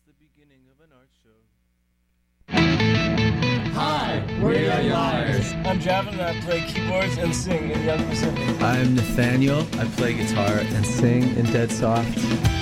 the beginning of an art show. Hi, we're Young Liars. I'm Javin and I play keyboards and sing in Young Pacific. I'm Nathaniel. I play guitar and sing in Dead Soft.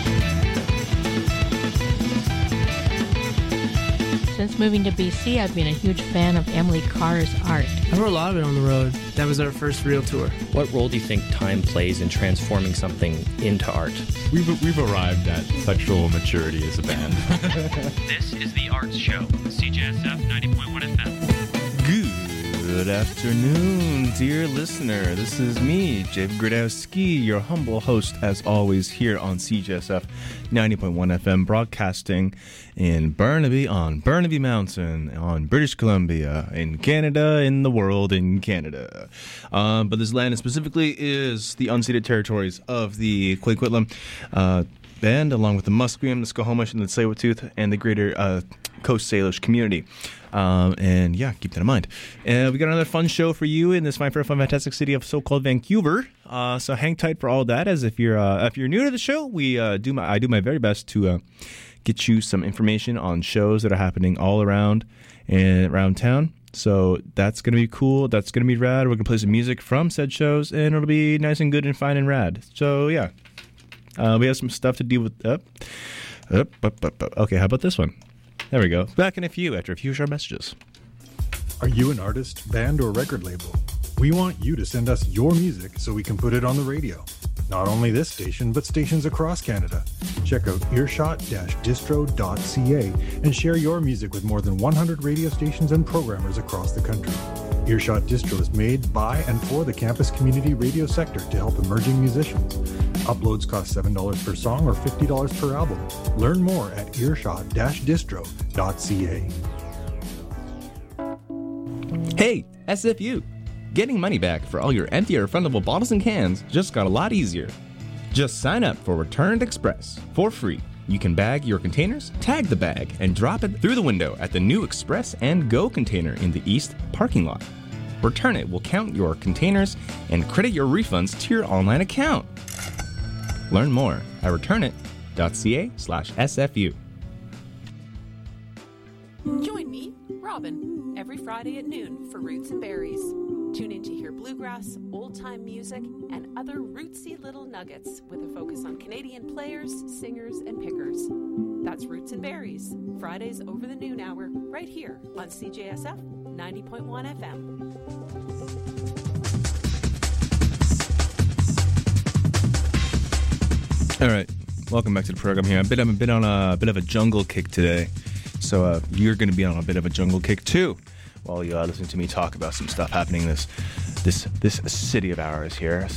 Since moving to BC, I've been a huge fan of Emily Carr's art. I wrote a lot of it on the road. That was our first real tour. What role do you think time plays in transforming something into art? We've arrived at sexual maturity as a band. This is The Arts Show, CJSF 90.1 FM. Good afternoon, dear listener. This is me, Jake Gradowski, your humble host, as always, here on CJSF 90.1 FM, broadcasting in Burnaby, on Burnaby Mountain, on British Columbia, in Canada, in the world, in Canada. But this land specifically is the unceded territories of the Coquitlam Band, along with the Musqueam, the Skokomish, and the Tsleil-Waututh, and the greater Coast Salish community. And yeah, keep that in mind. We got another fun show for you in this fine, fantastic city of so-called Vancouver. So hang tight for all that. As if you're new to the show, I do my very best to get you some information on shows that are happening all around town. So that's gonna be cool. That's gonna be rad. We're gonna play some music from said shows, and it'll be nice and good and fine and rad. So yeah, we have some stuff to deal with. Okay, how about this one? There we go. Back in after a few short messages. Are you an artist, band, or record label? We want you to send us your music so we can put it on the radio. Not only this station, but stations across Canada. Check out earshot-distro.ca and share your music with more than 100 radio stations and programmers across the country. Earshot Distro is made by and for the campus community radio sector to help emerging musicians. Uploads cost $7 per song or $50 per album. Learn more at earshot-distro.ca. Hey, SFU! Getting money back for all your empty or refundable bottles and cans just got a lot easier. Just sign up for Returned Express for free. You can bag your containers, tag the bag, and drop it through the window at the new Express and Go container in the East parking lot. Return It will count your containers and credit your refunds to your online account. Learn more at returnit.ca/SFU. Join me, Robin, every Friday at noon for Roots and Berries. Tune in to hear bluegrass, old-time music, and other rootsy little nuggets with a focus on Canadian players, singers, and pickers. That's Roots and Berries, Fridays over the noon hour, right here on CJSF 90.1 FM. All right, welcome back to the program here. I've been on a bit of a jungle kick today, so you're going to be on a bit of a jungle kick too, while you listen to me talk about some stuff happening in this city of ours here.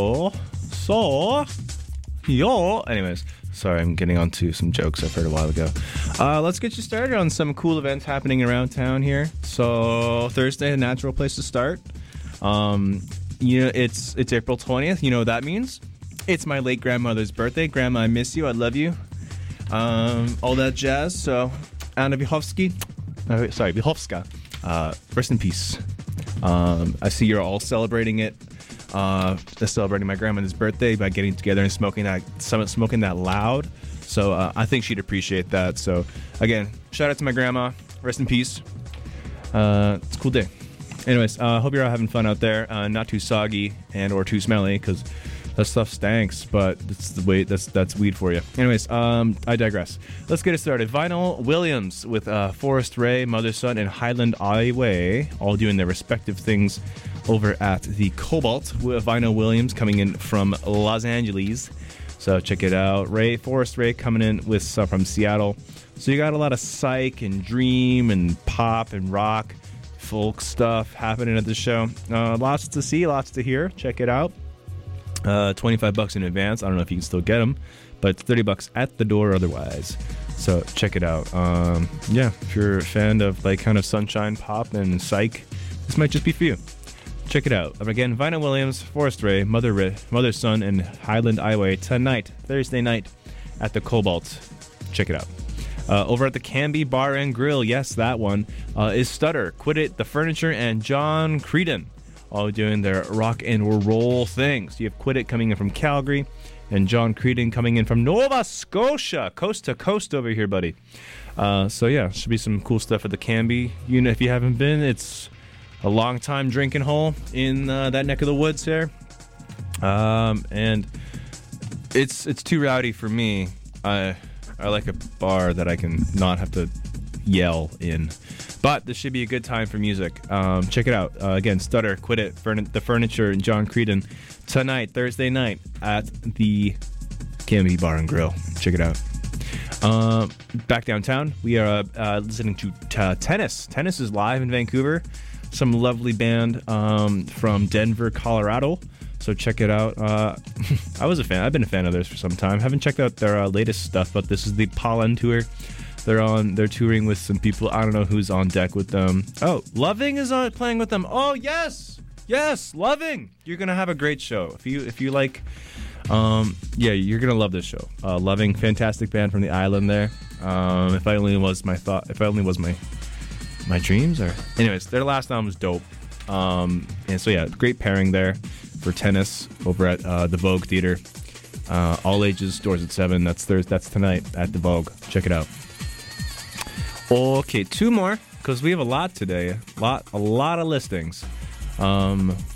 Anyways, sorry, I'm getting onto some jokes I've heard a while ago. Let's get you started on some cool events happening around town here. So Thursday, a natural place to start. It's April 20th. You know what that means? It's my late grandmother's birthday. Grandma, I miss you. I love you. All that jazz. So, Anna Vyhovska. Rest in peace. I see you're all celebrating it. Celebrating my grandmother's birthday by getting together and smoking that loud. So I think she'd appreciate that. So again, shout out to my grandma. Rest in peace. It's a cool day. Anyways, hope you're all having fun out there. Not too soggy and or too smelly, because that stuff stanks, but that's the way that's weed for you. Anyways, I digress. Let's get it started. Vinyl Williams with Forrest Ray, Mother Son, and Highland Highway, all doing their respective things over at the Cobalt. With Vinyl Williams coming in from Los Angeles, so check it out. Forrest Ray coming in with some from Seattle. So you got a lot of psych and dream and pop and rock, folk stuff happening at the show. Lots to see, lots to hear. Check it out. $25 in advance. I don't know if you can still get them, but it's $30 at the door otherwise. So check it out. If you're a fan of like kind of sunshine pop and psych, this might just be for you. Check it out. Again, Vinyl Williams, Forrest Ray, Mother Son, and Highland Highway tonight, Thursday night, at the Cobalt. Check it out. Over at the Canby Bar and Grill, yes, that one, is Stutter, Quit It, The Furniture, and John Creedon. all doing their rock and roll things. You have Quit It coming in from Calgary, and John Creedon coming in from Nova Scotia, coast to coast over here, buddy. So yeah, should be some cool stuff at the Canby. You know, if you haven't been, it's a long time drinking hole in that neck of the woods there, and it's too rowdy for me. I like a bar that I can not have to yell in. But this should be a good time for music. Check it out. Again, Stutter, Quit It, The Furniture, and John Creedon tonight, Thursday night, at the Canby Bar and Grill. Check it out. Back downtown, we are listening to Tennis. Tennis is live in Vancouver. Some lovely band from Denver, Colorado. So check it out. I was a fan. I've been a fan of theirs for some time. Haven't checked out their latest stuff, but this is the Pollen Tour. They're touring with some people. I don't know who's on deck with them. Oh, Loving is playing with them. Oh, yes, Loving. You're gonna have a great show if you like. Yeah, you're gonna love this show. Loving, fantastic band from the island there. If I only was my dreams. Or anyways, their last album was dope. And so yeah, great pairing there for Tennis over at the Vogue Theater. All ages, doors at 7. That's tonight at the Vogue. Check it out. Okay, 2 more, because we have a lot today. A lot of listings. Yeah,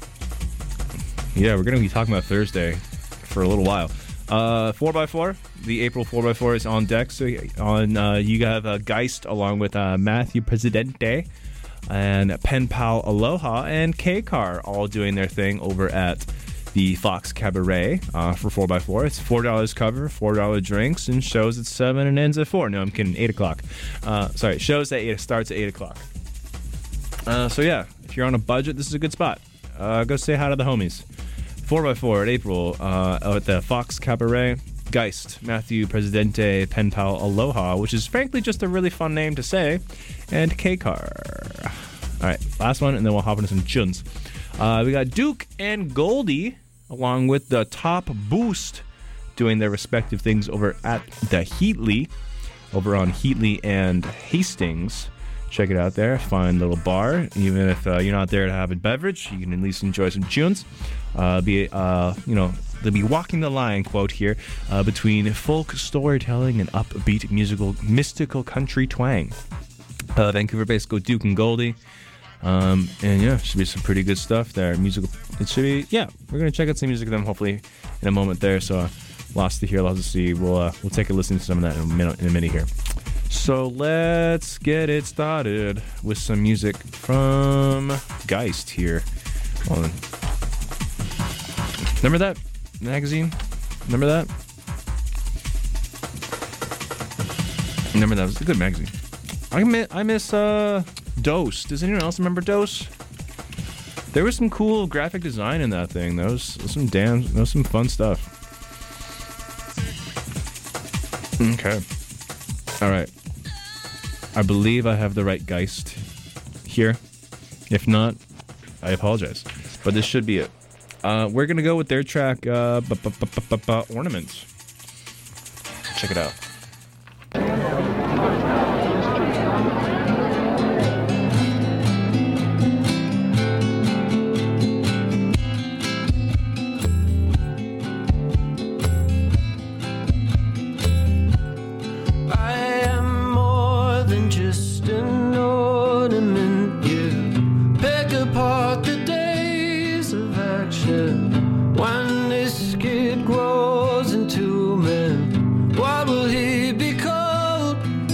we're going to be talking about Thursday for a little while. 4x4, the April 4x4 is on deck. So you have Geist along with Matthew Presidente and Pen Pal Aloha and K-Car all doing their thing over at the Fox Cabaret for 4x4. It's $4 cover, $4 drinks, and shows at 7 and ends at 4. No, I'm kidding, 8 o'clock. Sorry, shows at 8, starts at 8 o'clock. So yeah, if you're on a budget, this is a good spot. Go say hi to the homies. 4x4 at April at the Fox Cabaret. Geist, Matthew Presidente, Pen Pal Aloha, which is frankly just a really fun name to say, and K-Car. All right, last one, and then we'll hop into some tunes. We got Duke and Goldie, along with the Top Boost, doing their respective things over at the Heatley, over on Heatley and Hastings. Check it out there. Fine little bar. Even if you're not there to have a beverage, you can at least enjoy some tunes. They'll be walking the line, quote here, between folk storytelling and upbeat mystical country twang. Vancouver-based go Duke and Goldie. And yeah, should be some pretty good stuff there. Musical. It should be. Yeah, we're gonna check out some music of them hopefully in a moment there. So, lots to hear, lots to see. We'll take a listen to some of that in a minute here. So let's get it started with some music from Geist here. Hold on. Remember that magazine? Remember that? Remember that? It was a good magazine. I miss Dose. Does anyone else remember Dose? There was some cool graphic design in that thing. There was some fun stuff. Okay. All right. I believe I have the right Geist here. If not, I apologize. But this should be it. We're going to go with their track, Ornaments. Check it out. When this kid grows into man, what will he be called?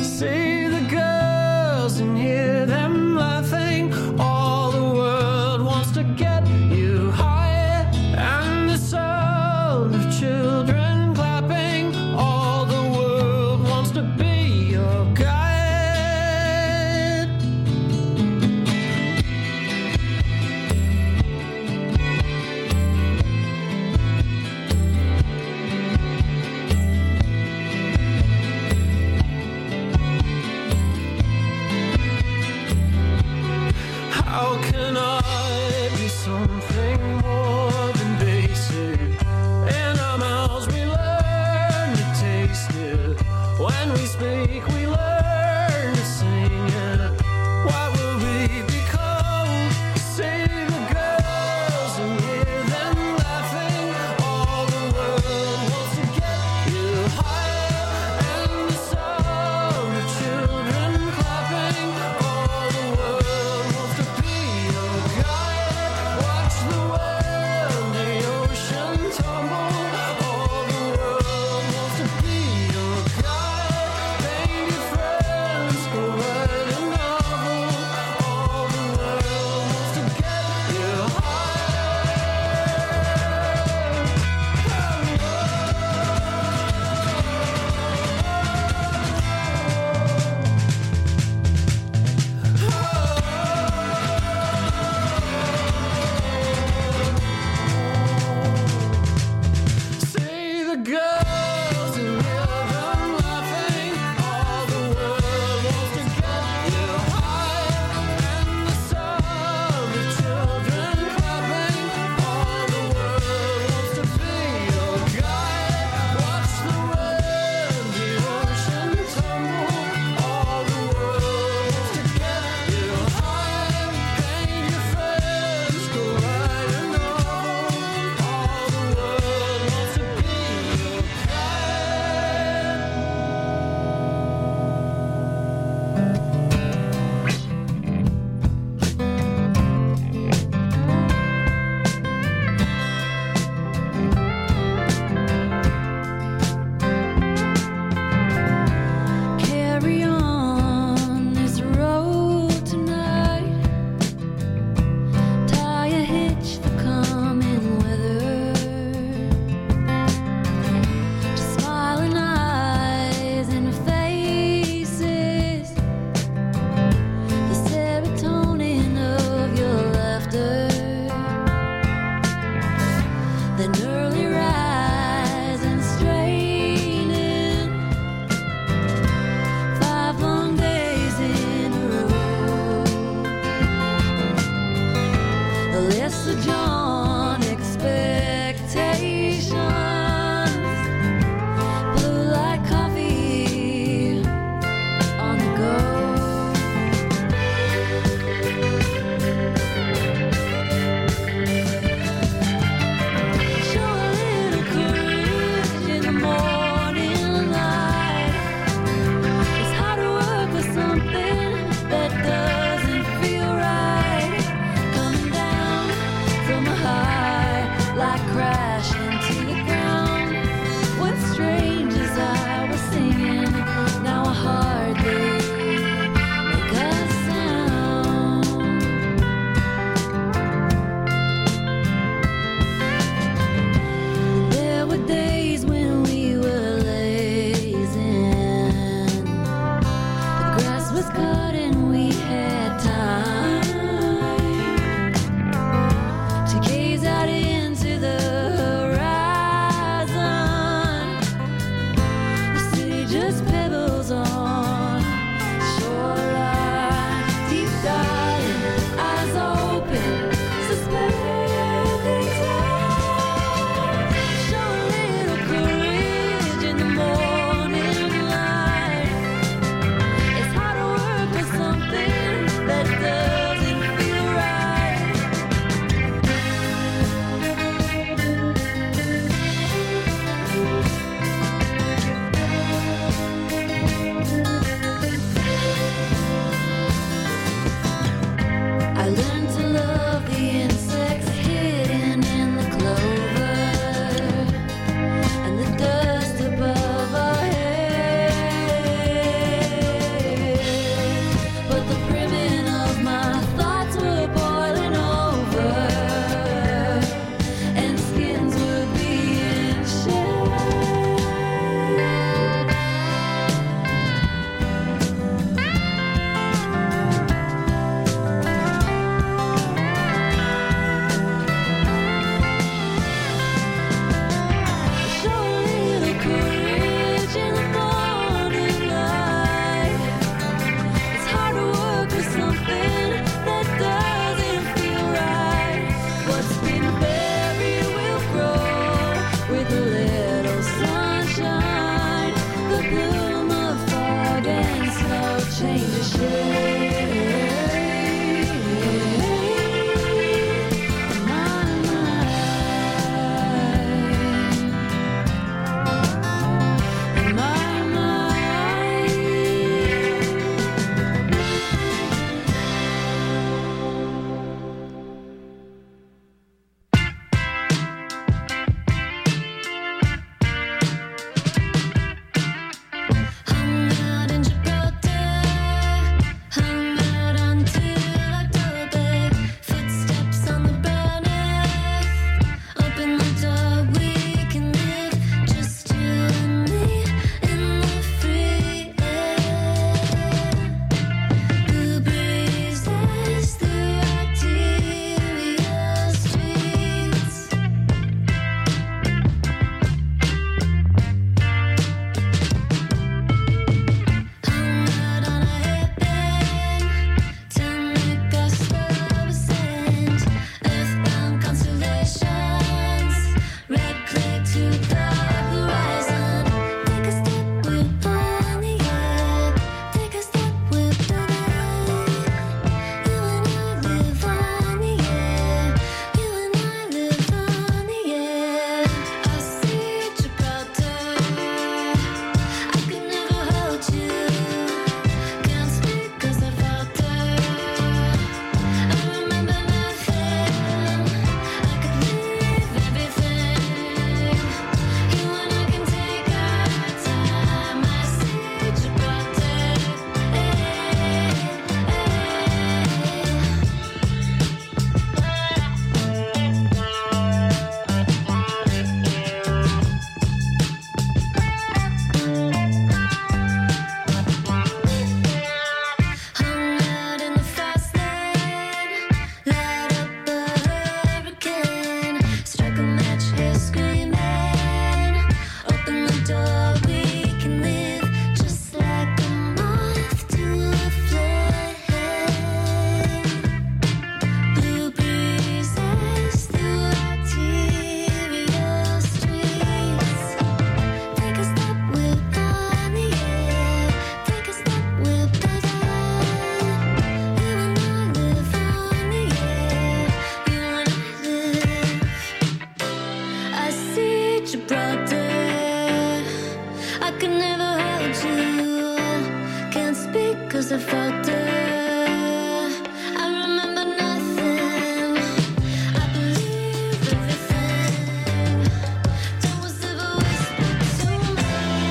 'cause I felt it. I remember nothing. I believe everything. That was ever whispered to me.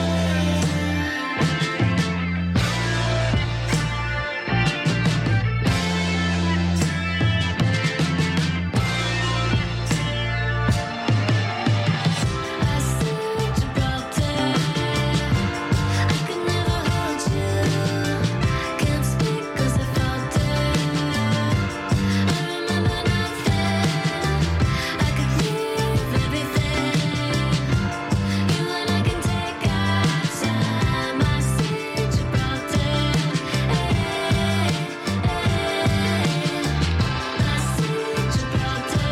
I see Gibraltar. I could never hold you. Can't speak 'cause I felt it. I remember nothing. I could leave everything. You and I can take our time. I see Gibraltar. I see Gibraltar.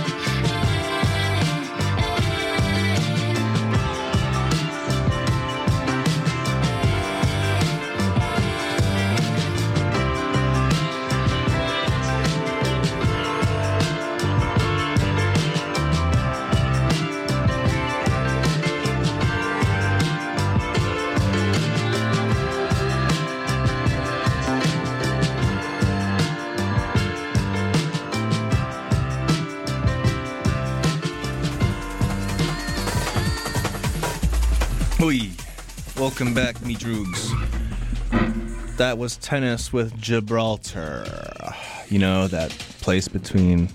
Oi. Welcome back, me droogs. That was Tennis with Gibraltar. You know, that place between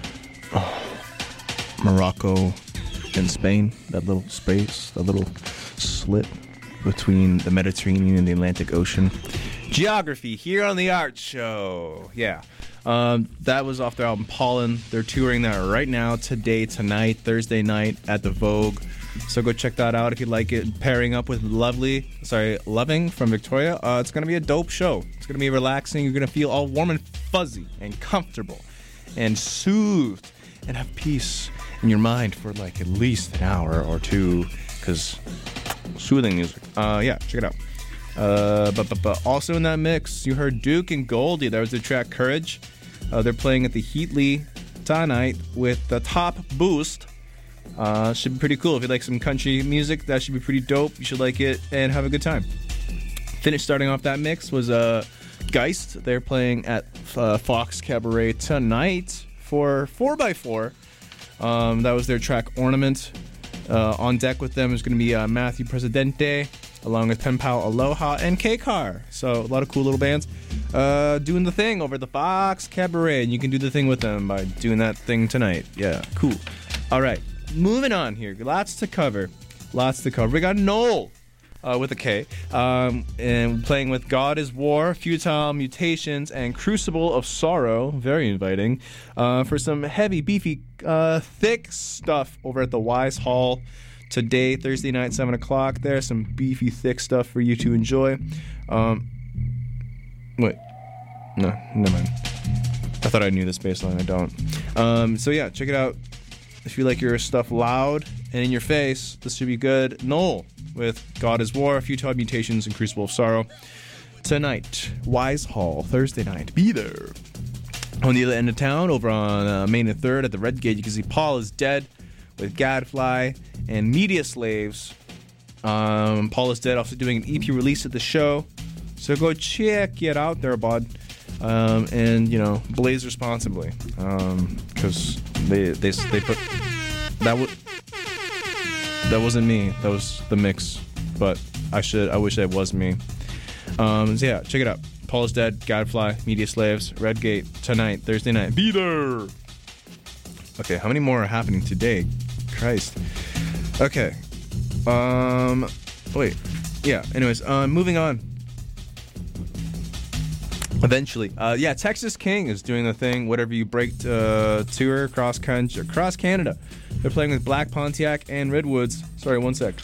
Morocco and Spain. That little space, that little slit between the Mediterranean and the Atlantic Ocean. Geography here on the Art Show. Yeah. That was off their album Pollen. They're touring that right now, today, tonight, Thursday night at the Vogue. So go check that out if you like it. Pairing up with Loving from Victoria. It's going to be a dope show. It's going to be relaxing. You're going to feel all warm and fuzzy and comfortable and soothed and have peace in your mind for like at least an hour or two, because soothing music. Yeah, check it out. But also in that mix, you heard Duke and Goldie. That was the track Courage. They're playing at the Heatley tonight with the Top Boost. Should be pretty cool. If you like some country music, that should be pretty dope. You should like it and have a good time. Starting off that mix was Geist. They're playing at Fox Cabaret tonight for 4x4. That was their track Ornament. On deck with them is going to be Matthew Presidente, along with Pen Pal Aloha and K-Car. So a lot of cool little bands doing the thing over at the Fox Cabaret. And you can do the thing with them by doing that thing tonight. Yeah, cool. All right. Moving on here. Lots to cover. We got Noel with a K. And playing with God is War, Futile Mutations, and Crucible of Sorrow. Very inviting. For some heavy, beefy, thick stuff over at the Wise Hall today, Thursday night, 7 o'clock. There's some beefy, thick stuff for you to enjoy. Wait. No, never mind. I thought I knew this bass line. I don't. So yeah, check it out. If you like your stuff loud and in your face, this should be good. Noel with God is War, Futile Mutations, and Crucible of Sorrow. Tonight, Wise Hall, Thursday night. Be there. On the other end of town, over on Main and 3rd at the Red Gate, you can see Paul is Dead with Gadfly and Media Slaves. Paul is Dead also doing an EP release at the show. So go check it out there, bud. And, you know, blaze responsibly. Because they put... That wasn't me. That was the mix. But I wish that was me. So yeah, check it out. Paul is Dead, Gadfly, Media Slaves, Red Gate, tonight, Thursday night. Be there! Okay, how many more are happening today? Christ. Okay. Wait. Yeah, anyways, moving on. Eventually. Yeah, Texas King is doing the thing, Whatever You Break tour across Canada. They're playing with Black Pontiac and Redwoods. Sorry, one sec.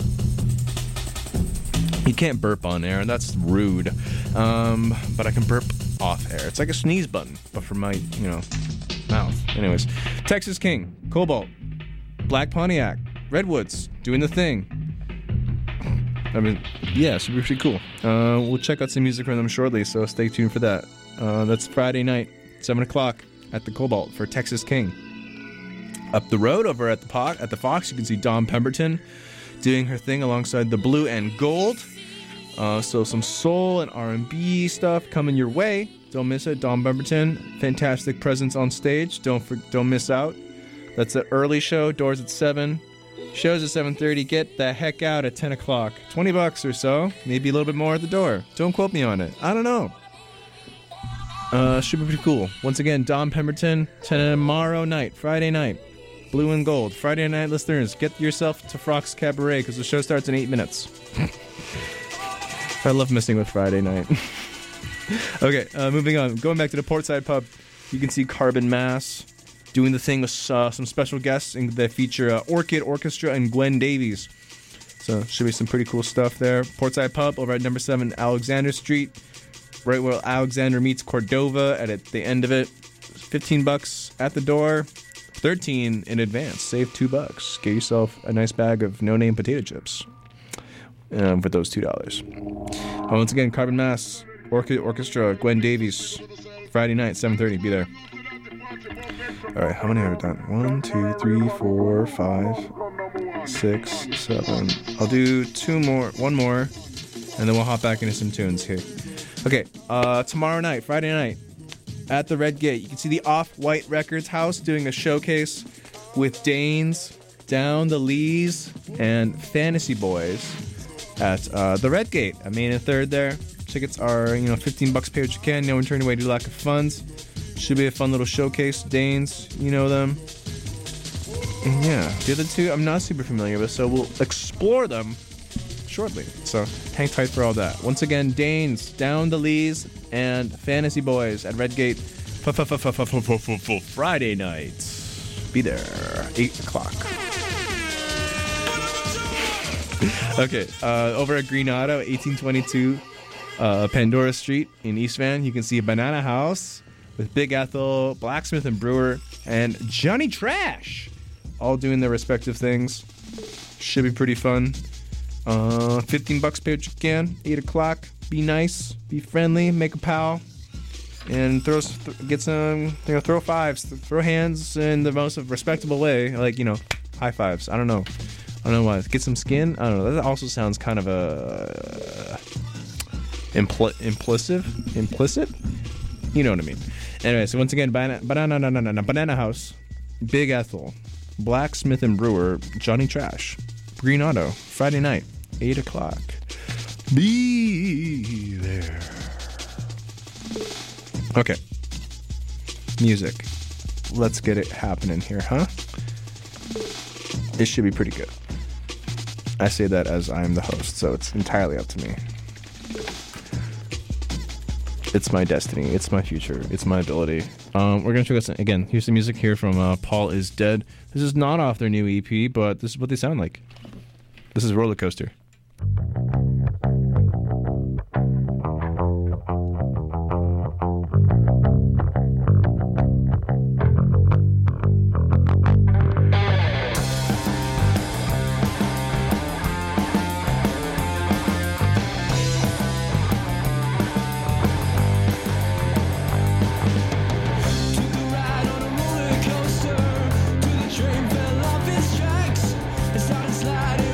You can't burp on air, that's rude. But I can burp off air. It's like a sneeze button, but for my, mouth. Anyways, Texas King, Cobalt, Black Pontiac, Redwoods, doing the thing. I mean, yeah, it should be pretty cool. We'll check out some music from them shortly, so stay tuned for that. That's Friday night, 7 o'clock at the Cobalt for Texas King. Up the road over at the Fox, you can see Dawn Pemberton doing her thing alongside the Blue and Gold So some soul and R&B stuff coming your way. Don't miss it. Dom Pemberton, fantastic presence on stage. Don't miss out. That's an early show. Doors at 7. Shows at 7:30. Get the heck out at 10 o'clock. $20 or so. Maybe a little bit more at the door. Don't quote me on it. I don't know. Should be pretty cool. Once again, Dom Pemberton, tomorrow night, Friday night. Blue and Gold. Friday night listeners, get yourself to Frock's Cabaret because the show starts in 8 minutes. I love messing with Friday night. Okay, moving on. Going back to the Portside Pub, you can see Carbon Mass doing the thing with some special guests that feature Orchid Orchestra and Gwen Davies. So should be some pretty cool stuff there. Portside Pub over at number 7 Alexander Street, right where Alexander meets Cordova at the end of it. $15 at the door, $13 in advance. Save $2. Get yourself a nice bag of no-name potato chips for those $2. Once again, Carbon Mass, Orchid Orchestra, Gwen Davies, Friday night, 7:30. Be there. All right, how many have I done? 1, 2, 3, 4, 5, 6, 7. I'll do one more, and then we'll hop back into some tunes here. Okay, tomorrow night, Friday night, at the Red Gate, you can see the Off-White Records house doing a showcase with Danes, Down the Lees, and Fantasy Boys at the Red Gate. I mean, 3rd there. Tickets are, $15 pay what you can. No one turned away due to lack of funds. Should be a fun little showcase. Danes, you know them. And yeah, the other two I'm not super familiar with, so we'll explore them shortly. So hang tight for all that. Once again, Danes, Down the Lees, and Fantasy Boys at Redgate Friday night. Be there, 8 o'clock. Okay, over at Green Auto, 1822 Pandora Street in East Van, you can see a Banana House with Big Ethel, Blacksmith and Brewer, and Johnny Trash, all doing their respective things. Should be pretty fun. $15 pay what you can. 8 o'clock. Be nice, be friendly, make a pal, and throw fives, throw hands in the most respectable way, like high fives. I don't know why. Get some skin. I don't know. That also sounds kind of implicit. You know what I mean. Anyway, so once again, Banana House, Big Ethel, Blacksmith and Brewer, Johnny Trash, Green Auto, Friday night, 8 o'clock. Be there. Okay. Music. Let's get it happening here, huh? It should be pretty good. I say that as I'm the host, so it's entirely up to me. It's my destiny. It's my future. It's my ability. We're going to check this again. Here's the music here from Paul is Dead. This is not off their new EP, but this is what they sound like. This is Roller Coaster. Sliding